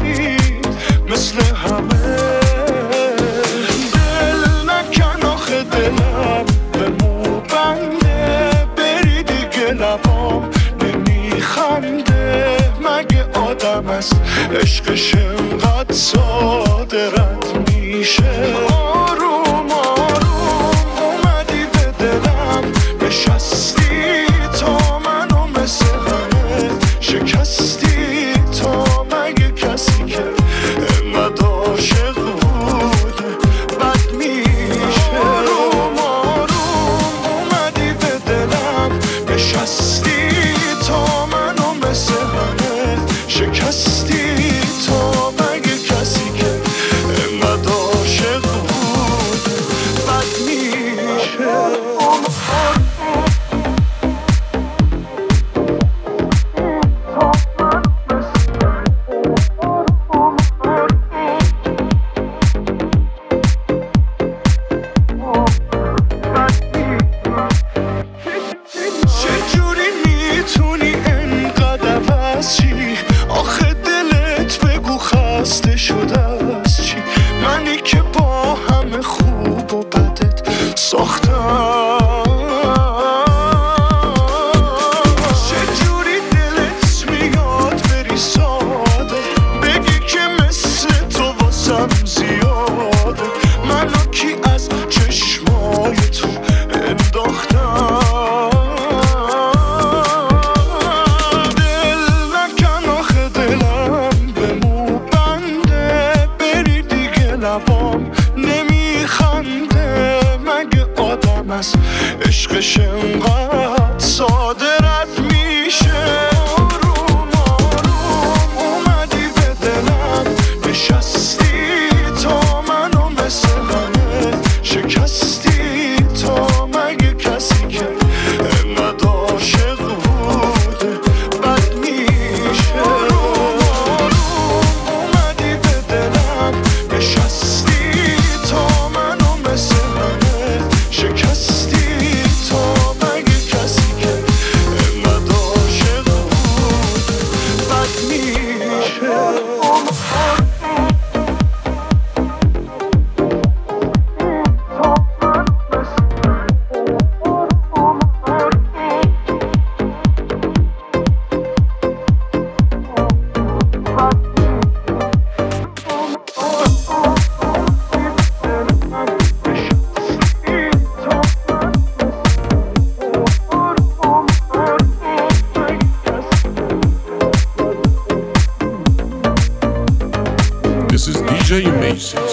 باشید مثل همه. دل نکن آخه دلم به مو بنده، بری دیگه لبام نمیخنده. مگه آدم است عشقش انقدر ساده رد میشه؟ آروم آروم اومدی به دلم نشستی، تا منو مثل همه شکستی. تا مگه کسی که انقدر عاشق بود بد میشه؟ آروم آروم اومدی به دلم نشستی، تا منو مثل همه شکستی. تا مگه کسی که انقدر عاشق بود بد میشه؟ چجوری میتونی انقدر عوض چی؟ آخه دلت بگو خسته شده از چی؟ منی که با همه خوب و بدت ساختم. چجوری دلت میاد بری ساده، بگی که مثل تو واسم زیاده. منو کی از چشمای تو انداختم؟ لبام نمیخنده. مگه آدم است عشقش انقدر ساده رد میشه؟ آروم آروم اومدی به دلم نشستی، تا منو مثل همه شکستی. تا مگه کسی که انقدر عاشق بود بد میشه؟ آروم آروم اومدی به دلم نشستی، تا منو مثل همه شکستی. تا مگه کسی که انقدر عاشق بود بد میشه؟ This is DJ Mason.